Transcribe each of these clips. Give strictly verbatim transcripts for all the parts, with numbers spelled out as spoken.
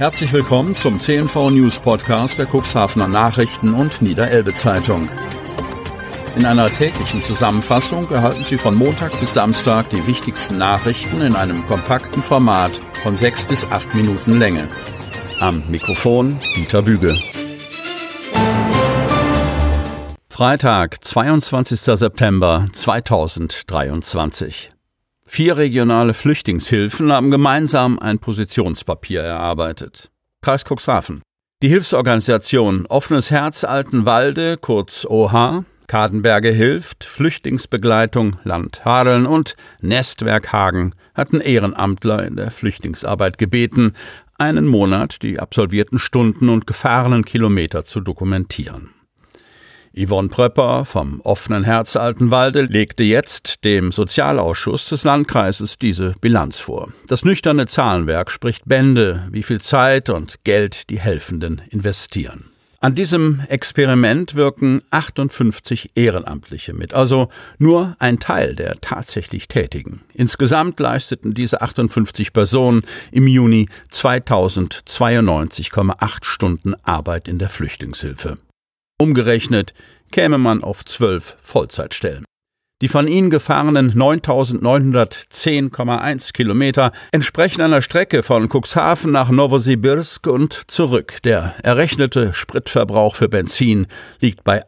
Herzlich willkommen zum C N V News Podcast der Cuxhavener Nachrichten und Niederelbe Zeitung. In einer täglichen Zusammenfassung erhalten Sie von Montag bis Samstag die wichtigsten Nachrichten in einem kompakten Format von sechs bis acht Minuten Länge. Am Mikrofon Dieter Büge. Freitag, zweiundzwanzigster September zweitausenddreiundzwanzig. Vier regionale Flüchtlingshilfen haben gemeinsam ein Positionspapier erarbeitet. Kreis Cuxhaven. Die Hilfsorganisation Offenes Herz Altenwalde, kurz O H, Kadenberge hilft, Flüchtlingsbegleitung Land Hadeln und Nestwerk Hagen hatten Ehrenamtler in der Flüchtlingsarbeit gebeten, einen Monat die absolvierten Stunden und gefahrenen Kilometer zu dokumentieren. Yvonne Pröpper vom Offenen Herz Altenwalde legte jetzt dem Sozialausschuss des Landkreises diese Bilanz vor. Das nüchterne Zahlenwerk spricht Bände, wie viel Zeit und Geld die Helfenden investieren. An diesem Experiment wirken achtundfünfzig Ehrenamtliche mit, also nur ein Teil der tatsächlich Tätigen. Insgesamt leisteten diese achtundfünfzig Personen im Juni zweitausendzweiundneunzig Komma acht Stunden Arbeit in der Flüchtlingshilfe. Umgerechnet käme man auf zwölf Vollzeitstellen. Die von ihnen gefahrenen neuntausendneunhundertzehn Komma eins Kilometer entsprechen einer Strecke von Cuxhaven nach Nowosibirsk und zurück. Der errechnete Spritverbrauch für Benzin liegt bei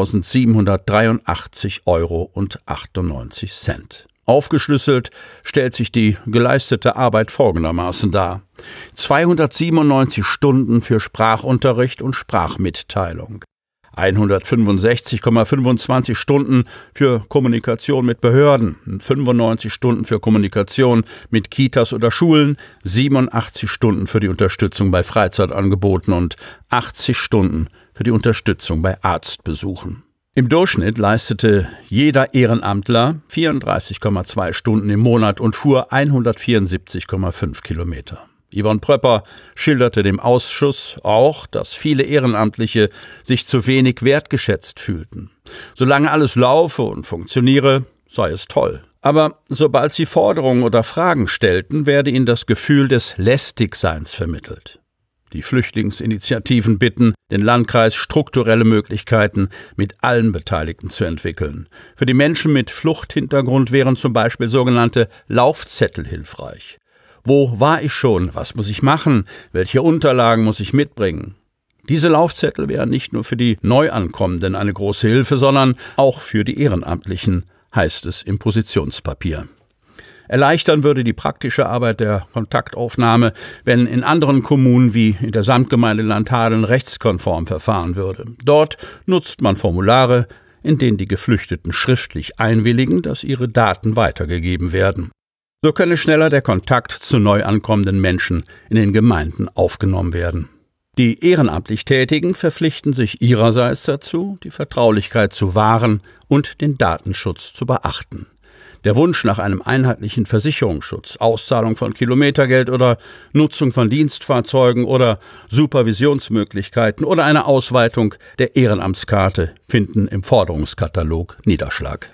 eintausendsiebenhundertdreiundachtzig Euro und achtundneunzig Cent. Aufgeschlüsselt stellt sich die geleistete Arbeit folgendermaßen dar: zweihundertsiebenundneunzig Stunden für Sprachunterricht und Sprachmitteilung, hundertfünfundsechzig Komma fünfundzwanzig Stunden für Kommunikation mit Behörden, fünfundneunzig Stunden für Kommunikation mit Kitas oder Schulen, siebenundachtzig Stunden für die Unterstützung bei Freizeitangeboten und achtzig Stunden für die Unterstützung bei Arztbesuchen. Im Durchschnitt leistete jeder Ehrenamtler vierunddreißig Komma zwei Stunden im Monat und fuhr hundertvierundsiebzig Komma fünf Kilometer. Yvonne Pröpper schilderte dem Ausschuss auch, dass viele Ehrenamtliche sich zu wenig wertgeschätzt fühlten. Solange alles laufe und funktioniere, sei es toll. Aber sobald sie Forderungen oder Fragen stellten, werde ihnen das Gefühl des Lästigseins vermittelt. Die Flüchtlingsinitiativen bitten den Landkreis, strukturelle Möglichkeiten mit allen Beteiligten zu entwickeln. Für die Menschen mit Fluchthintergrund wären zum Beispiel sogenannte Laufzettel hilfreich. Wo war ich schon? Was muss ich machen? Welche Unterlagen muss ich mitbringen? Diese Laufzettel wären nicht nur für die Neuankommenden eine große Hilfe, sondern auch für die Ehrenamtlichen, heißt es im Positionspapier. Erleichtern würde die praktische Arbeit der Kontaktaufnahme, wenn in anderen Kommunen wie in der Samtgemeinde Land Hadeln rechtskonform verfahren würde. Dort nutzt man Formulare, in denen die Geflüchteten schriftlich einwilligen, dass ihre Daten weitergegeben werden. So könne schneller der Kontakt zu neu ankommenden Menschen in den Gemeinden aufgenommen werden. Die ehrenamtlich Tätigen verpflichten sich ihrerseits dazu, die Vertraulichkeit zu wahren und den Datenschutz zu beachten. Der Wunsch nach einem einheitlichen Versicherungsschutz, Auszahlung von Kilometergeld oder Nutzung von Dienstfahrzeugen oder Supervisionsmöglichkeiten oder eine Ausweitung der Ehrenamtskarte finden im Forderungskatalog Niederschlag.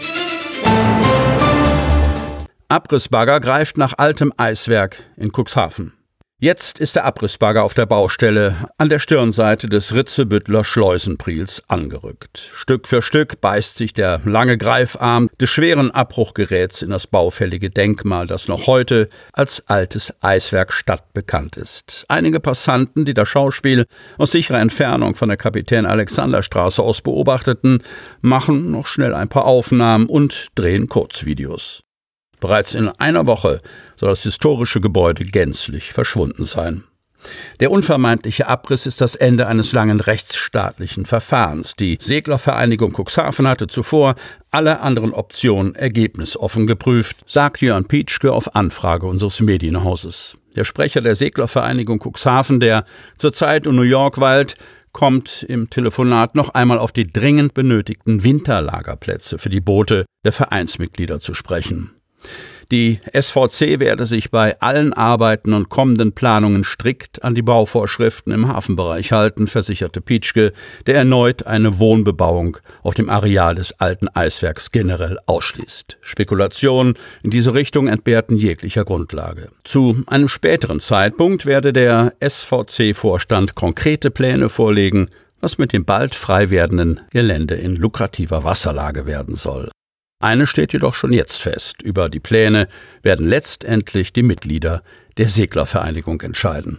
Abrissbagger greift nach altem Eiswerk in Cuxhaven. Jetzt ist der Abrissbagger auf der Baustelle an der Stirnseite des Ritzebüttler Schleusenpriels angerückt. Stück für Stück beißt sich der lange Greifarm des schweren Abbruchgeräts in das baufällige Denkmal, das noch heute als altes Eiswerk stadtbekannt ist. Einige Passanten, die das Schauspiel aus sicherer Entfernung von der Kapitän-Alexander-Straße aus beobachteten, machen noch schnell ein paar Aufnahmen und drehen Kurzvideos. Bereits in einer Woche soll das historische Gebäude gänzlich verschwunden sein. Der unvermeidliche Abriss ist das Ende eines langen rechtsstaatlichen Verfahrens. Die Seglervereinigung Cuxhaven hatte zuvor alle anderen Optionen ergebnisoffen geprüft, sagt Jörn Pietschke auf Anfrage unseres Medienhauses. Der Sprecher der Seglervereinigung Cuxhaven, der zurzeit in New York weilt, kommt im Telefonat noch einmal auf die dringend benötigten Winterlagerplätze für die Boote der Vereinsmitglieder zu sprechen. Die S V C werde sich bei allen Arbeiten und kommenden Planungen strikt an die Bauvorschriften im Hafenbereich halten, versicherte Pietschke, der erneut eine Wohnbebauung auf dem Areal des alten Eiswerks generell ausschließt. Spekulationen in diese Richtung entbehrten jeglicher Grundlage. Zu einem späteren Zeitpunkt werde der S V C-Vorstand konkrete Pläne vorlegen, was mit dem bald frei werdenden Gelände in lukrativer Wasserlage werden soll. Eines steht jedoch schon jetzt fest: Über die Pläne werden letztendlich die Mitglieder der Seglervereinigung entscheiden.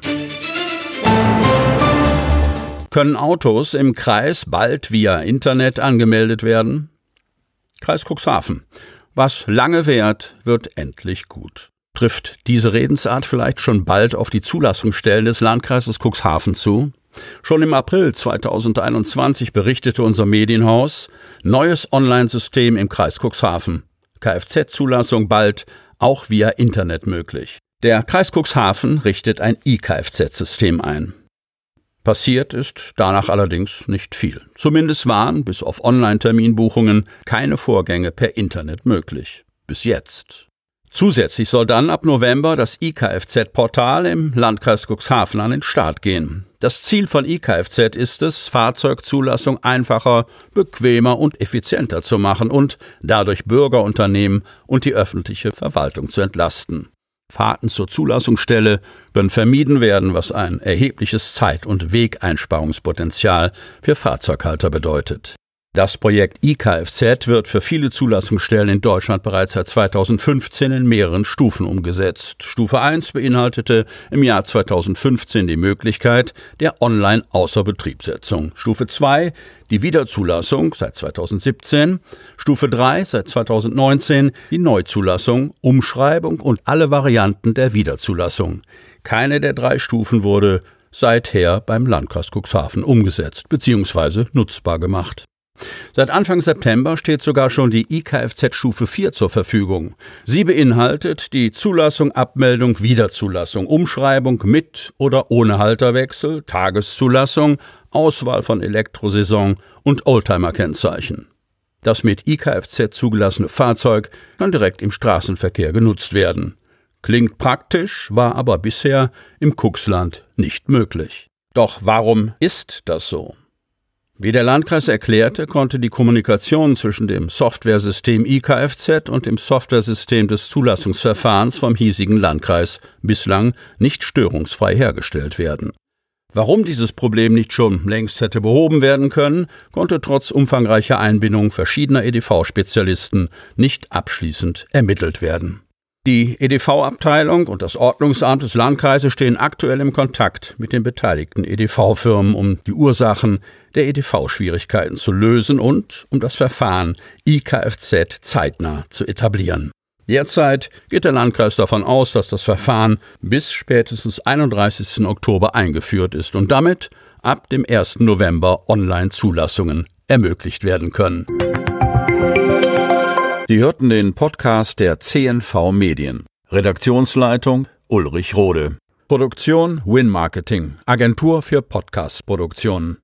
Können Autos im Kreis bald via Internet angemeldet werden? Kreis Cuxhaven. Was lange währt, wird endlich gut. Trifft diese Redensart vielleicht schon bald auf die Zulassungsstellen des Landkreises Cuxhaven zu? Schon im April zweitausendeinundzwanzig berichtete unser Medienhaus: neues Online-System im Kreis Cuxhaven. Kfz-Zulassung bald auch via Internet möglich. Der Kreis Cuxhaven richtet ein E-Kfz-System ein. Passiert ist danach allerdings nicht viel. Zumindest waren, bis auf Online-Terminbuchungen, keine Vorgänge per Internet möglich. Bis jetzt. Zusätzlich soll dann ab November das E-Kfz-Portal im Landkreis Cuxhaven an den Start gehen. Das Ziel von E-Kfz ist es, Fahrzeugzulassung einfacher, bequemer und effizienter zu machen und dadurch Bürger, Unternehmen und die öffentliche Verwaltung zu entlasten. Fahrten zur Zulassungsstelle können vermieden werden, was ein erhebliches Zeit- und Wegeinsparungspotenzial für Fahrzeughalter bedeutet. Das Projekt E-Kfz wird für viele Zulassungsstellen in Deutschland bereits seit zweitausendfünfzehn in mehreren Stufen umgesetzt. Stufe eins beinhaltete im Jahr zweitausendfünfzehn die Möglichkeit der Online-Außerbetriebsetzung. Stufe zwei die Wiederzulassung seit zweitausendsiebzehn. Stufe drei seit zweitausendneunzehn die Neuzulassung, Umschreibung und alle Varianten der Wiederzulassung. Keine der drei Stufen wurde seither beim Landkreis Cuxhaven umgesetzt bzw. nutzbar gemacht. Seit Anfang September steht sogar schon die E-Kfz-Stufe vier zur Verfügung. Sie beinhaltet die Zulassung, Abmeldung, Wiederzulassung, Umschreibung mit oder ohne Halterwechsel, Tageszulassung, Auswahl von Elektrosaison und Oldtimer-Kennzeichen. Das mit E-Kfz zugelassene Fahrzeug kann direkt im Straßenverkehr genutzt werden. Klingt praktisch, war aber bisher im Cuxland nicht möglich. Doch warum ist das so? Wie der Landkreis erklärte, konnte die Kommunikation zwischen dem Softwaresystem E-Kfz und dem Softwaresystem des Zulassungsverfahrens vom hiesigen Landkreis bislang nicht störungsfrei hergestellt werden. Warum dieses Problem nicht schon längst hätte behoben werden können, konnte trotz umfangreicher Einbindung verschiedener E D V-Spezialisten nicht abschließend ermittelt werden. Die E D V-Abteilung und das Ordnungsamt des Landkreises stehen aktuell im Kontakt mit den beteiligten E D V-Firmen, um die Ursachen der E D V-Schwierigkeiten zu lösen und um das Verfahren E-Kfz zeitnah zu etablieren. Derzeit geht der Landkreis davon aus, dass das Verfahren bis spätestens einunddreißigsten Oktober eingeführt ist und damit ab dem ersten November Online-Zulassungen ermöglicht werden können. Sie hörten den Podcast der C N V Medien. Redaktionsleitung Ulrich Rode. Produktion Win Marketing, Agentur für Podcast-Produktionen.